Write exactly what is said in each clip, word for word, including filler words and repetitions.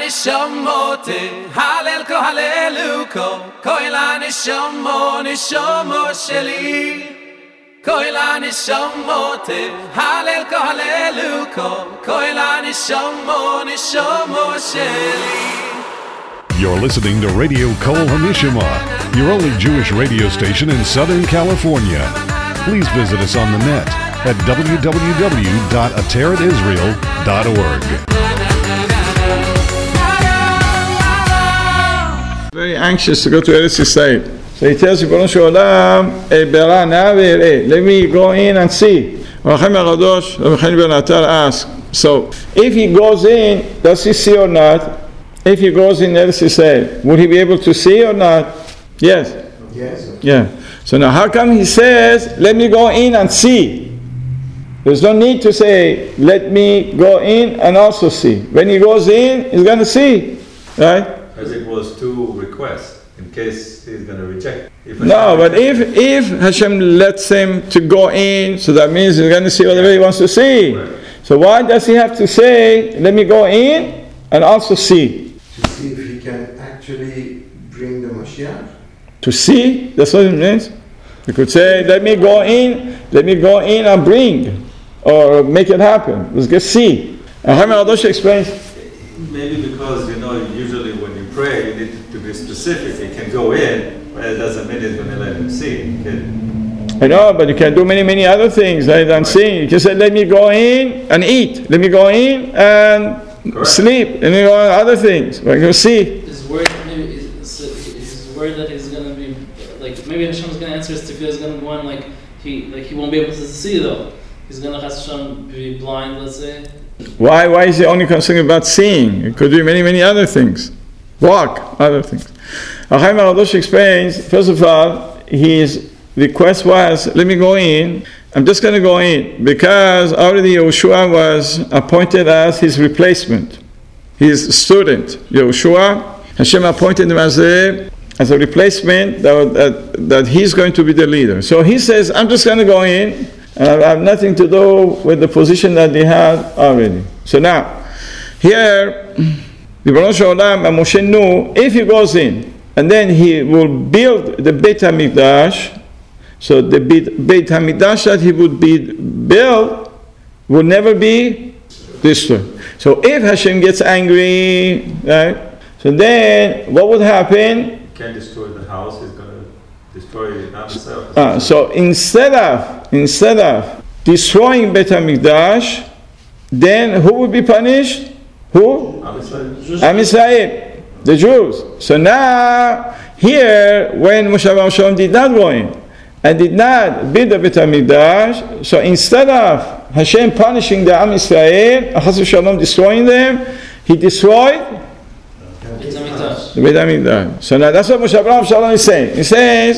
nishamote halel ko haleluko koila nishamo nishamo sheli koila nishamote halel ko haleluko koila nishamo nishamo sheli. You're listening to Radio Kol Hanishma, your only Jewish radio station in Southern California. Please visit us on the net at w w w dot ateret israel dot org. Very anxious to go to Eretz Yisrael. So he tells Ribono Shel Olam, let me go in and see. Racham HaKadosh, Rabbi Chaim Ben Atar asked, so if he goes in, does he see or not? If he goes in Eretz Yisrael, would he be able to see or not? Yes. Yes. Yeah. So now how come he says, let me go in and see? There's no need to say, let me go in and also see. When he goes in, he's going to see. Right? As it was two requests, in case he's going to reject. If no, but if, if Hashem lets him to go in, so that means he's going to see whatever he wants to see. Right. So why does he have to say, let me go in and also see? To see if he can actually bring the Mashiach? To see, that's what it means. You could say, let me go in, let me go in and bring, or make it happen. Let's get see. And Chaim HaKadosh explains. Maybe because, you know, usually when you pray, you need to be specific. You can go in, but it doesn't mean it's going to let him see. You can... I know, but you can do many, many other things rather than right. seeing. You can say, let me go in and eat. Let me go in and Correct. sleep. Let me go on other things. But you see. His word, maybe, his word that he's going to be, like, maybe Hashem's going to answer his tefillah is going to go on, like, he, like, he won't be able to see, though. He's going to Hashem be blind, let's say. Why Why is he only concerned about seeing? It could be many, many other things. Walk, other things. Chaim HaKadosh explains, first of all, his request was, let me go in. I'm just going to go in because already Yehoshua was appointed as his replacement. His student, Yehoshua, Hashem appointed him as a, as a replacement that, that, that he's going to be the leader. So he says, I'm just going to go in. And I have nothing to do with the position that they had already. So now, here, Ribono Shel Olam and Moshe knew if he goes in and then he will build the Beit HaMikdash, so the Beit HaMikdash that he would be built will never be destroyed. So if Hashem gets angry, right, so then what would happen? He can't destroy the house, he's going to destroy not himself. Uh, so instead of Instead of destroying Beit HaMikdash, then who would be punished? Who? Am Yisrael, the Jews. So now, here, when Moshe Rabbeinu did not go in and did not build the Beit HaMikdash, so instead of Hashem punishing the Am Yisrael, Chas v'Shalom destroying them, he destroyed the Beit HaMikdash. So now that's what Moshe Rabbeinu is saying. He says,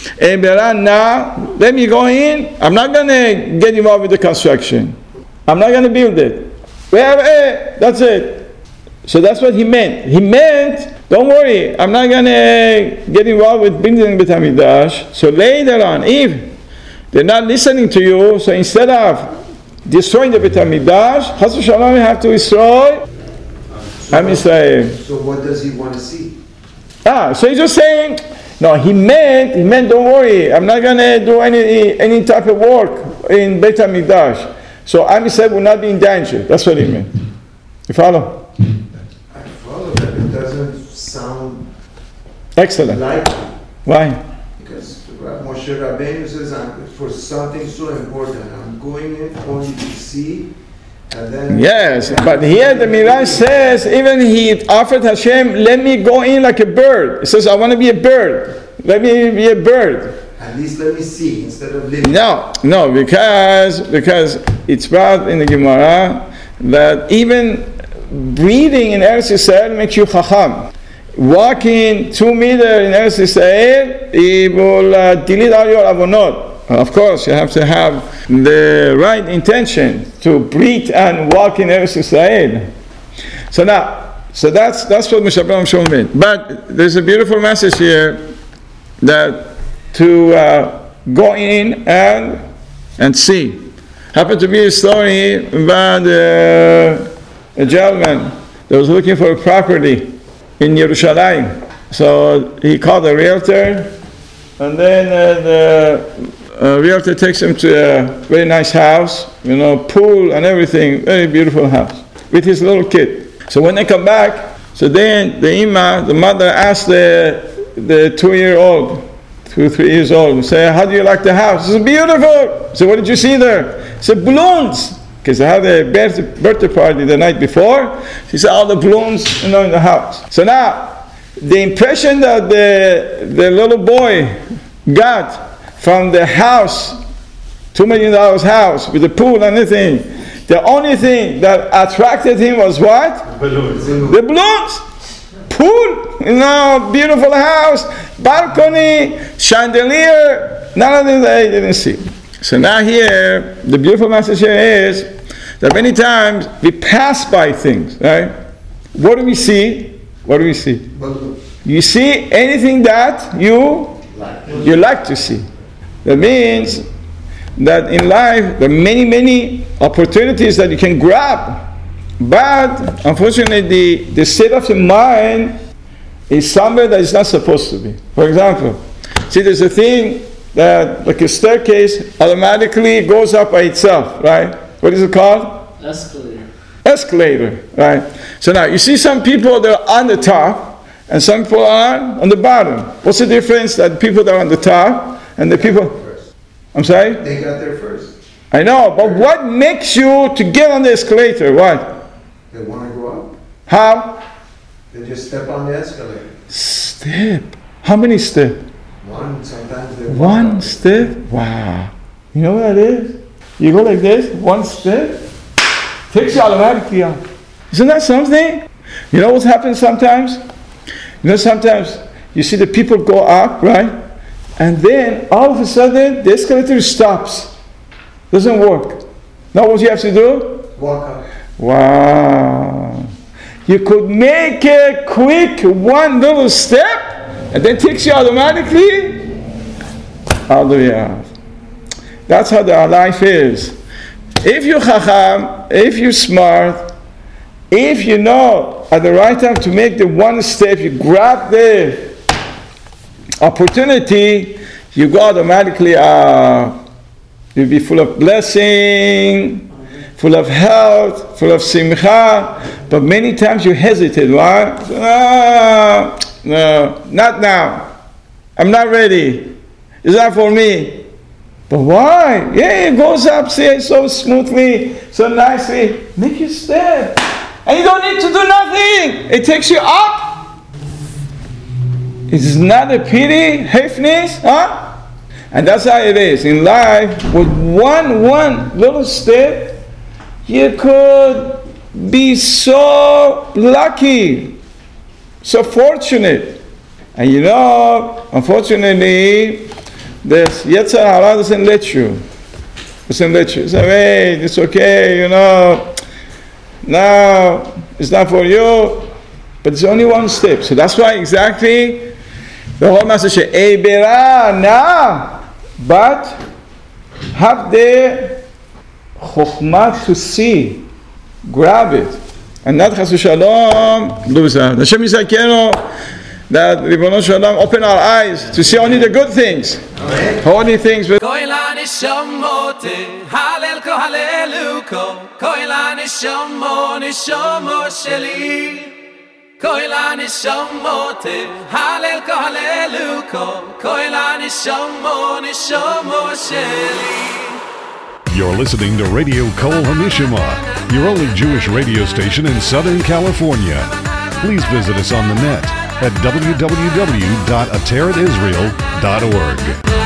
now, let me go in. I'm not going to get involved with the construction. I'm not going to build it. That's it. So that's what he meant. He meant, don't worry, I'm not going to get involved with building Beit HaMikdash. So later on, if they're not listening to you, so instead of destroying the Beit HaMikdash, Chas v'Shalom, you have to destroy Am Yisrael. So what does he want to see? Ah, so he's just saying, no, he meant, he meant, don't worry, I'm not going to do any any type of work in Beit HaMikdash. So Am Yisrael will not be in danger. That's what he meant. You follow? I follow that. It doesn't sound excellent. Likely. Why? Because Moshe Rabbeinu says, I'm, for something so important, I'm going in only to see. And then yes, but here the Midrash says, even he offered Hashem, let me go in like a bird. He says, I want to be a bird. Let me be a bird. At least let me see instead of living. No, no, because because it's brought in the Gemara that even breathing in Eretz Yisrael makes you chacham. Walking two meters in Eretz Yisrael, it will uh, delete all your avonot. Of course, you have to have the right intention to breathe and walk in Eretz Yisrael. So now, so that's that's what Moshe Rabbeinu meant. But there's a beautiful message here that to uh, go in and and see. Happened to be a story about uh, a gentleman that was looking for a property in Yerushalayim. So he called a realtor, and then uh, the uh, realtor takes him to a very nice house, you know, pool and everything, very beautiful house, with his little kid. So when they come back, so then the imma, the mother, asked the the two-year-old, two, three years old, say, how do you like the house? It's beautiful. So what did you see there? He said, balloons. Because they had a birthday, birthday party the night before. She said, all the balloons, you know, in the house. So now, the impression that the, the little boy got from the house, two million dollars house, with the pool and everything, the only thing that attracted him was what? Balloons. The balloons. Pool, you know, beautiful house, balcony, chandelier, none of them they didn't see. So now here, the beautiful message here is that many times we pass by things, right? What do we see? What do we see? You see anything that you you like to see. That means that in life there are many, many opportunities that you can grab. But unfortunately, the, the state of the mind is somewhere that is not supposed to be. For example, see, there's a thing that, like a staircase, automatically goes up by itself, right? What is it called? Escalator. Escalator, right? So now, you see some people that are on the top, and some people are on the bottom. What's the difference that people that are on the top and the people... I'm sorry? They got there first. I know, but what makes you to get on the escalator? What? They want to go up. How? They just step on the escalator. Step. How many steps? One, sometimes they One step? Wow. You know what that is? You go like this, one step, takes you automatically up. Isn't that something? You know what's happened sometimes? You know, sometimes you see the people go up, right? And then all of a sudden the escalator stops. Doesn't work. Now what you have to do? walk up. Wow. You could make a quick one little step and then takes you automatically all the way out. That's how our life is. If you're chacham, if you're smart, if you know at the right time to make the one step, you grab the opportunity, you go automatically up. You'll be full of blessing, full of health, full of simcha, but many times you hesitate. Why? No, no, not now. I'm not ready. It's not for me. But why? Yeah, it goes up, say so smoothly, so nicely. Make your step. And you don't need to do nothing. It takes you up. It's not a pity, hefnis, huh? And that's how it is. In life, with one, one little step, you could be so lucky, so fortunate. And you know, unfortunately, this Yetzer Hara doesn't let you. Doesn't let you. Say, hey, it's okay, you know. No, it's not for you. But it's only one step. So that's why exactly the whole message says, Eibera, nah. But have the chokhmah to see, grab it, and not chas v'shalom lose out. Hashem Yisakenu that Ribono Shalom open our eyes to see only the good things, holy things. Koila nishamote, halel ko haleluko, koila nishamo nishamo sheli. Koila nishamote, halel ko haleluko, koila nishamo nishamo sheli. You're listening to Radio Kol HaNishama, your only Jewish radio station in Southern California. Please visit us on the net at w w w dot ateret israel dot org.